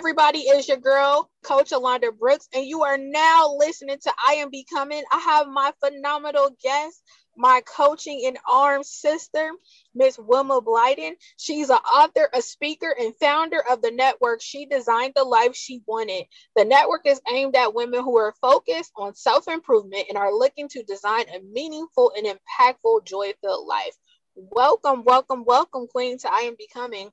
everybody, it's your girl, Coach Alonda Brooks, and you are now listening to I Am Becoming. I have my phenomenal guest, my coaching in arms sister, Miss Wilma Blyden. She's an author, a speaker, and founder of the network She Designed the Life She Wanted. The network is aimed at women who are focused on self-improvement and are looking to design a meaningful and impactful, joy-filled life. Welcome, welcome, welcome, Queen, to I Am Becoming.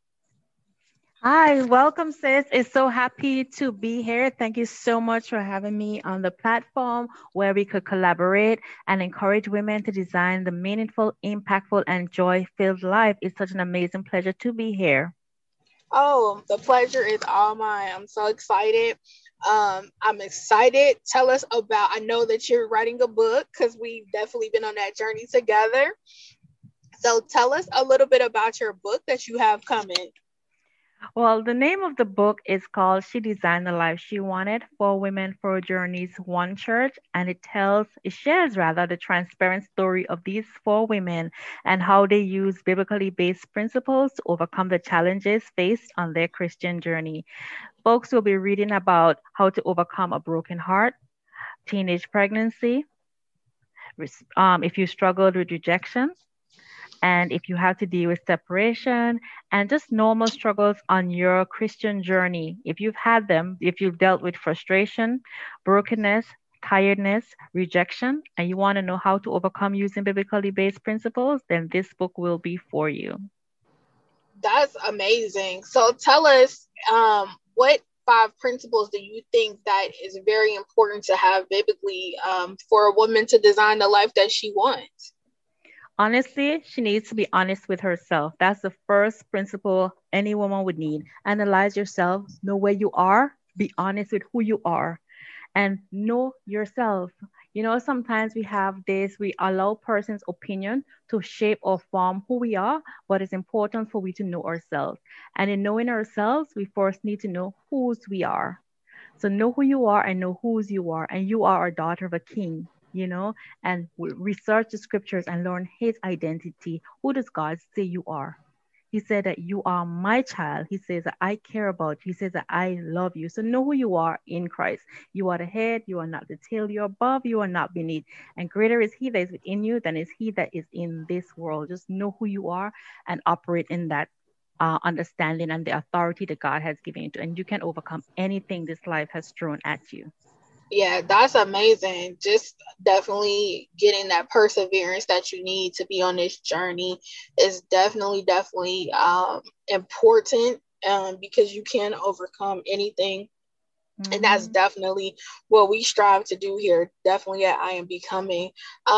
Hi, welcome, sis. It's so happy to be here. Thank you so much for having me on the platform where we could collaborate and encourage women to design the meaningful, impactful, and joy-filled life. It's such an amazing pleasure to be here. Oh, the pleasure is all mine. I'm so excited. I'm excited. Tell us about, I know that you're writing a book because we've definitely been on that journey together. So tell us a little bit about your book that you have coming. Well, the name of the book is called She Designed the Life She Wanted: Four Women, Four Journeys, One Church, and it shares rather the transparent story of these four women and how they use biblically based principles to overcome the challenges faced on their Christian journey. Folks will be reading about how to overcome a broken heart, teenage pregnancy, if you struggled with rejection, and if you have to deal with separation and just normal struggles on your Christian journey. If you've had them, if you've dealt with frustration, brokenness, tiredness, rejection, and you want to know how to overcome using biblically based principles, then this book will be for you. That's amazing. So tell us, what five principles do you think that is very important to have biblically for a woman to design the life that she wants? Honestly, she needs to be honest with herself. That's the first principle any woman would need. Analyze yourself, know where you are, be honest with who you are, and know yourself. Sometimes we have this, we allow person's opinion to shape or form who we are, but it's important for we to know ourselves. And in knowing ourselves, we first need to know whose we are. So know who you are and know whose you are. And you are a daughter of a king, and research the scriptures and learn his identity. Who does God say you are? He said that you are my child. He says that I care about you. He says that I love you. So know who you are in Christ. You are the head. You are not the tail. You are above. You are not beneath. And greater is he that is within you than is he that is in this world. Just know who you are and operate in that understanding and the authority that God has given you. And you can overcome anything this life has thrown at you. Yeah, that's amazing. Just definitely getting that perseverance that you need to be on this journey is definitely important because you can overcome anything. And that's definitely what we strive to do here. Definitely at I Am Becoming.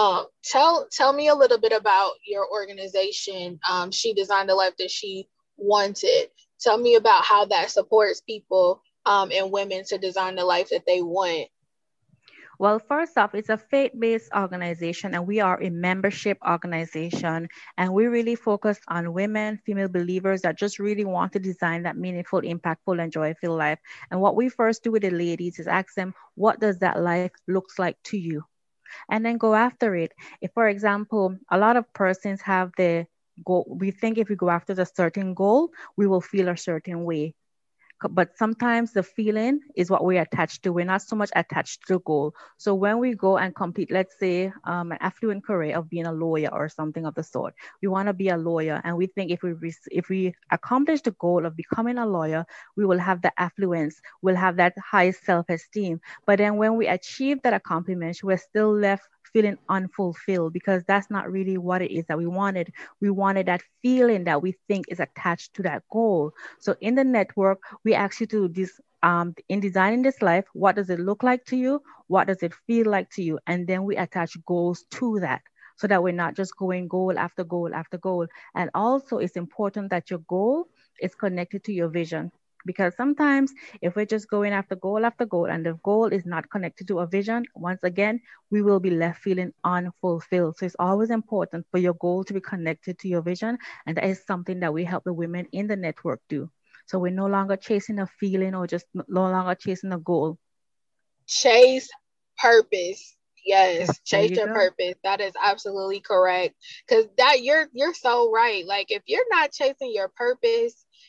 Tell me a little bit about your organization. She Designed the Life That She Wanted. Tell me about how that supports people and women to design the life that they want. Well, first off, it's a faith-based organization and we are a membership organization, and we really focus on women, female believers that just really want to design that meaningful, impactful, and joyful life. And what we first do with the ladies is ask them, what does that life looks like to you? And then go after it. If, for example, a lot of persons have the goal, we think if we go after the certain goal, we will feel a certain way. But sometimes the feeling is what we're attached to. We're not so much attached to the goal. So when we go and complete, let's say, an affluent career of being a lawyer or something of the sort, we want to be a lawyer, and we think if we accomplish the goal of becoming a lawyer, we will have the affluence, we'll have that high self-esteem. But then when we achieve that accomplishment, we're still left feeling unfulfilled because that's not really what it is that we wanted. We wanted that feeling that we think is attached to that goal. So in the network, we ask you to this in designing this life, what does it look like to you? What does it feel like to you? And then we attach goals to that so that we're not just going goal after goal after goal. And also it's important that your goal is connected to your vision. Because sometimes if we're just going after goal and the goal is not connected to a vision, once again, we will be left feeling unfulfilled. So it's always important for your goal to be connected to your vision. And that is something that we help the women in the network do. So we're no longer chasing a feeling or just no longer chasing a goal. Chase purpose. Yes, There chase you your go. purpose. That is absolutely correct. Because that you're so right. Like if you're not chasing your purpose,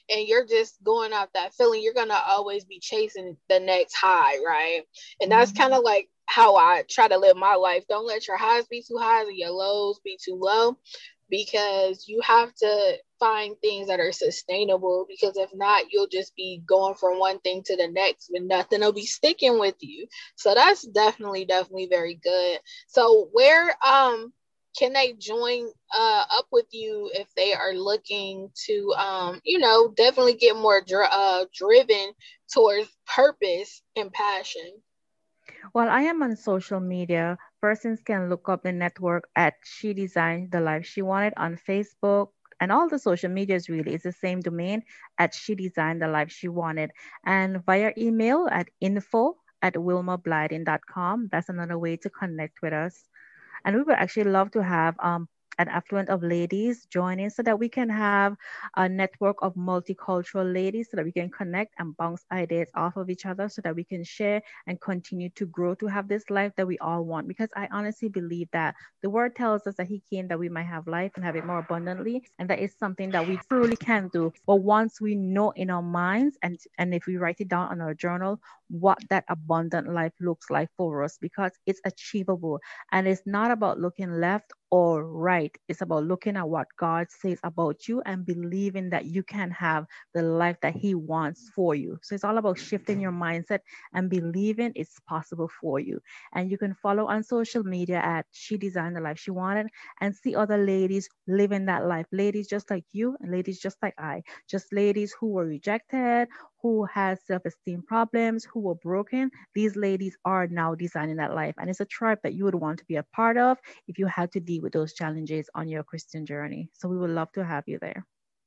and you're just going off that feeling, you're gonna always be chasing the next high, right? And that's kind of like how I try to live my life. Don't let your highs be too high and your lows be too low, because you have to find things that are sustainable, because if not, you'll just be going from one thing to the next but nothing will be sticking with you. So that's definitely very good. So where can they join up with you if they are looking to definitely get more driven towards purpose and passion? Well, I am on social media. Persons can look up the network at She Designed the Life She Wanted on Facebook, and all the social medias really is the same domain at She Designed the Life She Wanted. And via email at info@wilmablyden.com. That's another way to connect with us. And we would actually love to have an affluent of ladies join in so that we can have a network of multicultural ladies so that we can connect and bounce ideas off of each other so that we can share and continue to grow to have this life that we all want. Because I honestly believe that the word tells us that He came that we might have life and have it more abundantly. And that is something that we truly can do. But once we know in our minds and if we write it down on our journal, what that abundant life looks like for us, because it's achievable. And it's not about looking left or right. It's about looking at what God says about you and believing that you can have the life that He wants for you. So it's all about shifting your mindset and believing it's possible for you. And you can follow on social media at She Designed the Life She Wanted and see other ladies living that life. Ladies just like you and ladies just like I. Just ladies who were rejected, who has self-esteem problems, who were broken. These ladies are now designing that life. And it's a tribe that you would want to be a part of if you had to deal with those challenges on your Christian journey. So we would love to have you there.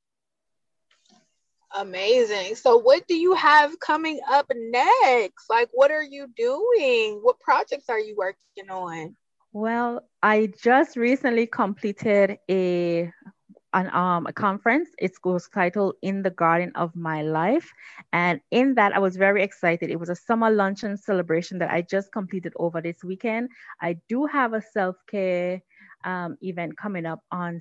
Amazing. So what do you have coming up next? Like, what are you doing? What projects are you working on? Well, I just recently completed a conference. It was titled In the Garden of My Life. And in that, I was very excited. It was a summer luncheon celebration that I just completed over this weekend. I do have a self-care event coming up on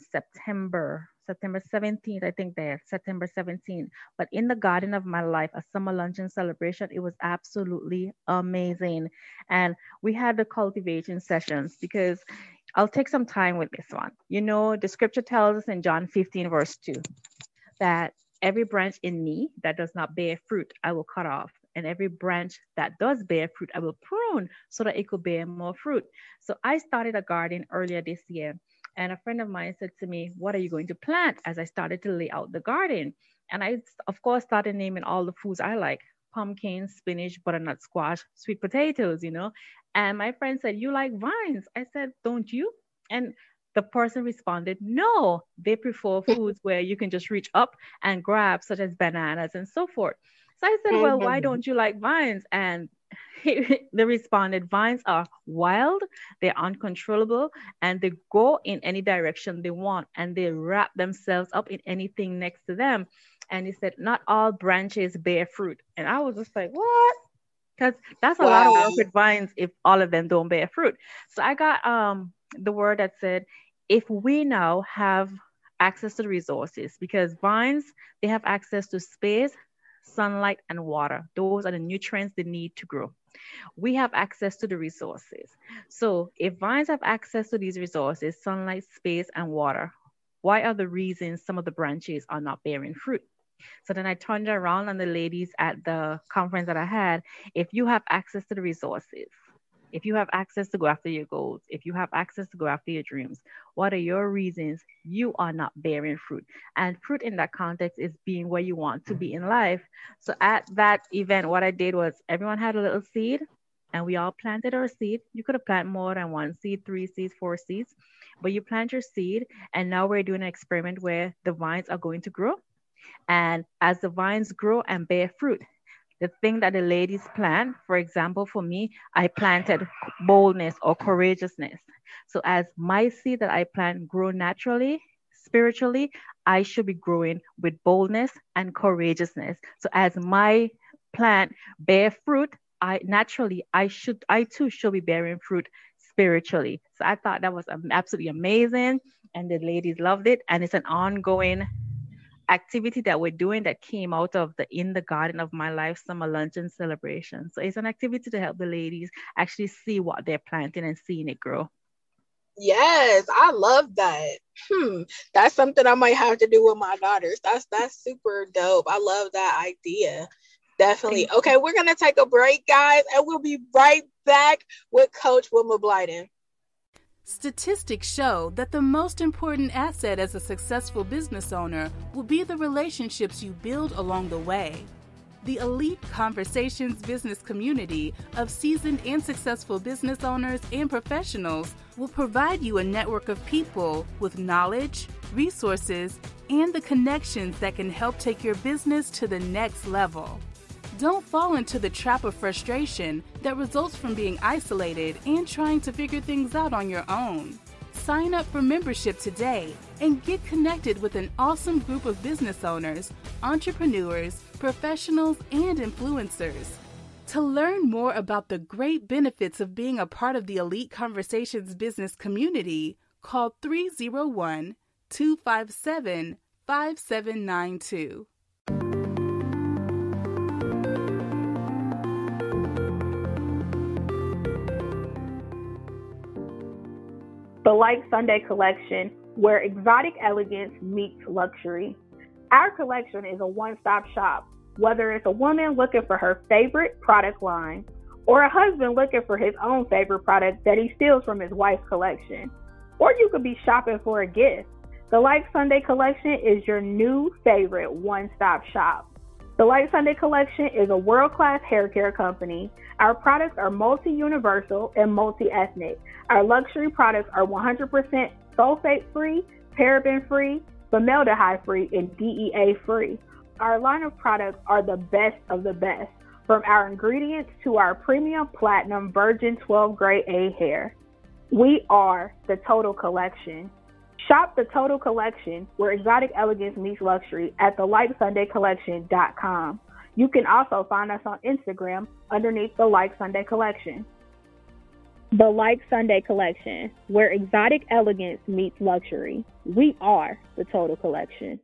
September 17th, I think there, September 17th. But in the Garden of My Life, a summer luncheon celebration, it was absolutely amazing. And we had the cultivation sessions because I'll take some time with this one. You know, the scripture tells us in John 15, verse 2, that every branch in me that does not bear fruit, I will cut off. And every branch that does bear fruit, I will prune so that it could bear more fruit. So I started a garden earlier this year. And a friend of mine said to me, "What are you going to plant?" As I started to lay out the garden. And I, of course, started naming all the foods I like: pumpkin, spinach, butternut squash, sweet potatoes, you know. And my friend said, "You like vines?" I said, "Don't you?" And the person responded, "No, they prefer foods where you can just reach up and grab, such as bananas and so forth." So I said, "Well, why don't you like vines?" And they responded, "Vines are wild, they're uncontrollable, and they go in any direction they want, and they wrap themselves up in anything next to them." And he said, "Not all branches bear fruit." And I was just like, "What?" Because that's a lot of work with vines if all of them don't bear fruit. So I got the word that said, if we now have access to the resources, because vines, they have access to space, sunlight, and water. Those are the nutrients they need to grow. We have access to the resources. So if vines have access to these resources, sunlight, space, and water, why are the reasons some of the branches are not bearing fruit? So then I turned around on the ladies at the conference that I had. If you have access to the resources, if you have access to go after your goals, if you have access to go after your dreams, what are your reasons you are not bearing fruit? And fruit in that context is being where you want to be in life. So at that event, what I did was everyone had a little seed and we all planted our seed. You could have planted more than one seed, 3 seeds, 4 seeds, but you plant your seed. And now we're doing an experiment where the vines are going to grow. And as the vines grow and bear fruit, the thing that the ladies plant, for example, for me, I planted boldness or courageousness. So as my seed that I plant grow naturally, spiritually, I should be growing with boldness and courageousness. So as my plant bear fruit, I too should be bearing fruit spiritually. So I thought that was absolutely amazing, and the ladies loved it, and it's an ongoing activity that we're doing that came out of the In the Garden of My Life summer luncheon celebration. So it's an activity to help the ladies actually see what they're planting and seeing it grow. Yes, I love that. That's something I might have to do with my daughters. That's super dope. I love that idea. Definitely. Okay, we're gonna take a break, guys, and we'll be right back with Coach Wilma Blyden. Statistics show that the most important asset as a successful business owner will be the relationships you build along the way. The Elite Conversations business community of seasoned and successful business owners and professionals will provide you a network of people with knowledge, resources, and the connections that can help take your business to the next level. Don't fall into the trap of frustration that results from being isolated and trying to figure things out on your own. Sign up for membership today and get connected with an awesome group of business owners, entrepreneurs, professionals, and influencers. To learn more about the great benefits of being a part of the Elite Conversations business community, call 301-257-5792. The Like Sunday collection, where exotic elegance meets luxury. Our collection is a one-stop shop, whether it's a woman looking for her favorite product line or a husband looking for his own favorite product that he steals from his wife's collection. Or you could be shopping for a gift. The Like Sunday collection is your new favorite one-stop shop. The Like Sunday collection is a world-class hair care company. Our products are multi-universal and multi-ethnic. Our luxury products are 100% sulfate-free, paraben-free, formaldehyde-free, and DEA-free. Our line of products are the best of the best, from our ingredients to our premium platinum virgin 12 grade A hair. We are the Total Collection. Shop the Total Collection, where exotic elegance meets luxury, at thelikesundaycollection.com. You can also find us on Instagram underneath the Like Sunday Collection. The Like Sunday Collection, where exotic elegance meets luxury. We are the Total Collection.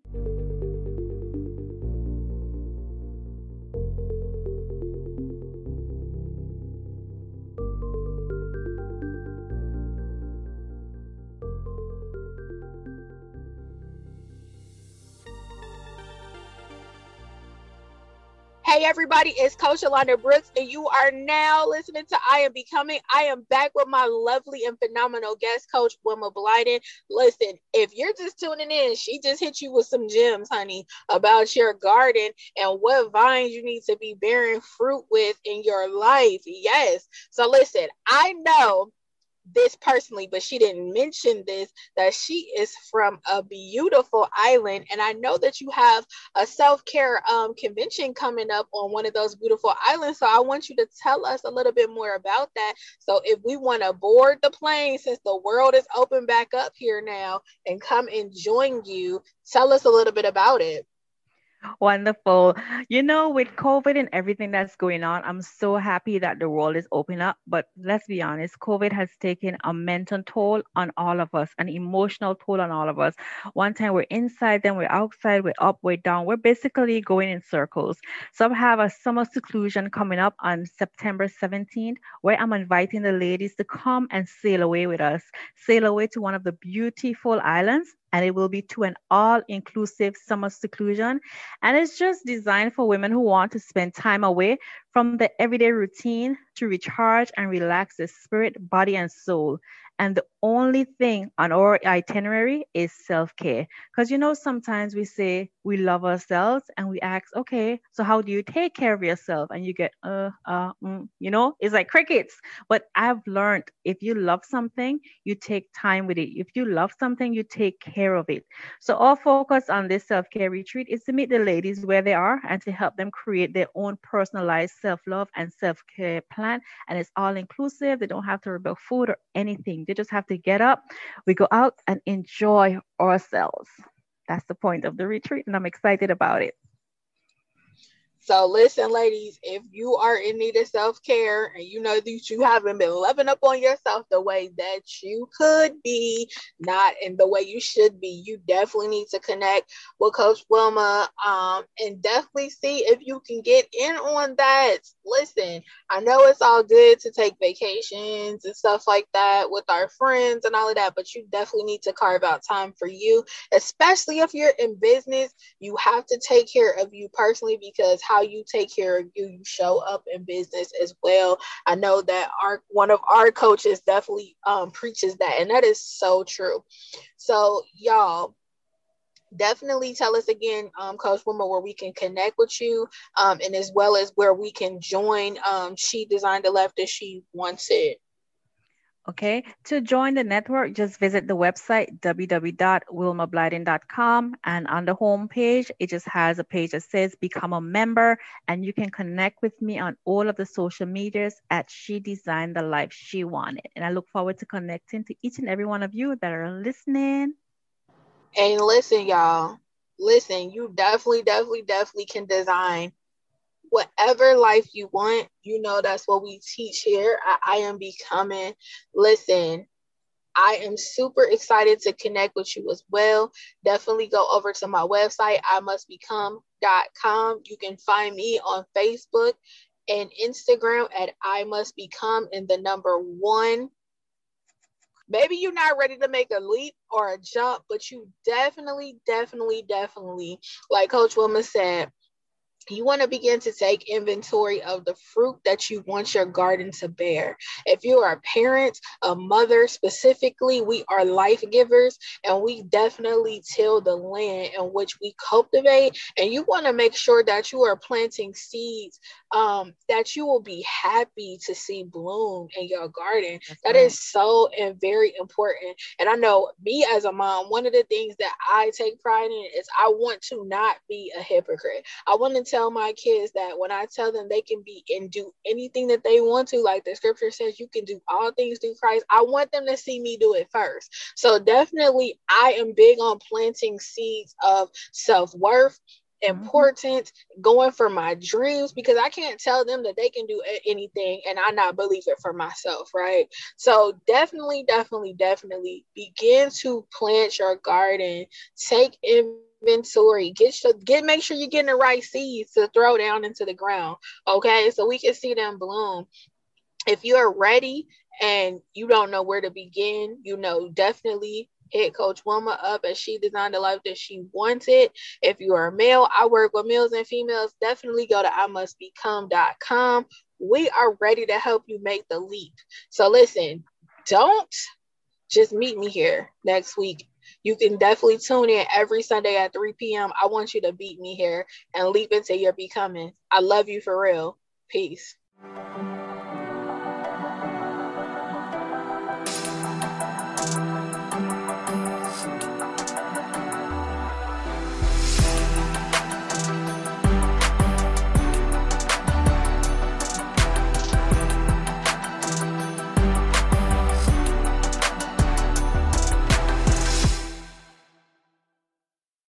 Hey everybody, it's Coach Yolanda Brooks, and you are now listening to I Am Becoming. I am back with my lovely and phenomenal guest, Coach Wilma Blyden. Listen, if you're just tuning in, she just hit you with some gems, honey, about your garden and what vines you need to be bearing fruit with in your life. Yes. So listen, I know this personally, but she didn't mention this, that she is from a beautiful island, and I know that you have a self-care convention coming up on one of those beautiful islands, so I want you to tell us a little bit more about that. So if we want to board the plane, since the world is open back up here now, and come and join you, tell us a little bit about it. Wonderful. With COVID and everything that's going on, I'm so happy that the world is open up. But let's be honest, COVID has taken a mental toll on all of us, an emotional toll on all of us. One time we're inside, then we're outside, we're up, we're down. We're basically going in circles. So I have a summer seclusion coming up on September 17th, where I'm inviting the ladies to come and sail away with us, sail away to one of the beautiful islands. And it will be to an all-inclusive summer seclusion. And it's just designed for women who want to spend time away from the everyday routine to recharge and relax their spirit, body, and soul. And the only thing on our itinerary is self-care. Because, sometimes we say we love ourselves and we ask, okay, so how do you take care of yourself? And you get, it's like crickets. But I've learned if you love something, you take time with it. If you love something, you take care of it. So our focus on this self-care retreat is to meet the ladies where they are and to help them create their own personalized self-love and self-care plan. And it's all inclusive. They don't have to worry about food or anything. They just have to get up. We go out and enjoy ourselves. That's the point of the retreat, and I'm excited about it. So listen, ladies, if you are in need of self-care and you know that you haven't been loving up on yourself the way that you could be, not in the way you should be, you definitely need to connect with Coach Wilma, and definitely see if you can get in on that. Listen, I know it's all good to take vacations and stuff like that with our friends and all of that, but you definitely need to carve out time for you, especially if you're in business. You have to take care of you personally, because how you take care of you, you show up in business as well. I know that one of our coaches definitely preaches that, and that is so true. So y'all definitely tell us again, Coach Wilma, where we can connect with you, and as well as where we can join She Designed the Life That She Wanted. Okay, to join the network, just visit the website www.wilmablyden.com, and on the home page, it just has a page that says become a member, and you can connect with me on all of the social medias at She Designed the Life She Wanted. And I look forward to connecting to each and every one of you that are listening. And listen, y'all, listen, you definitely can design whatever life you want. You know, that's what we teach here. I am becoming. Listen, I am super excited to connect with you as well. Definitely go over to my website, imustbecome.com. You can find me on Facebook and Instagram at imustbecome and the number 1. Maybe you're not ready to make a leap or a jump, but you definitely, like Coach Wilma said, you want to begin to take inventory of the fruit that you want your garden to bear. If you are a parent, a mother specifically, we are life givers, and we definitely till the land in which we cultivate. And you want to make sure that you are planting seeds that you will be happy to see bloom in your garden. That is so and very important. And I know me as a mom, one of the things that I take pride in is I want to not be a hypocrite. I want to tell my kids that when I tell them they can be and do anything that they want to, like the scripture says, you can do all things through Christ, I want them to see me do it first. So definitely I am big on planting seeds of self-worth, important, going for my dreams, because I can't tell them that they can do anything and I not believe it for myself, right? So definitely begin to plant your garden. Take inventory. Make sure you're getting the right seeds to throw down into the ground, okay? So we can see them bloom. If you're ready and you don't know where to begin, definitely hit Coach Wilma up as She Designed the Life That She Wanted. If you are a male, I work with males and females. Definitely go to imustbecome.com. We are ready to help you make the leap. So listen, don't just meet me here next week. You can definitely tune in every Sunday at 3 p.m. I want you to beat me here and leap into your becoming. I love you for real. Peace.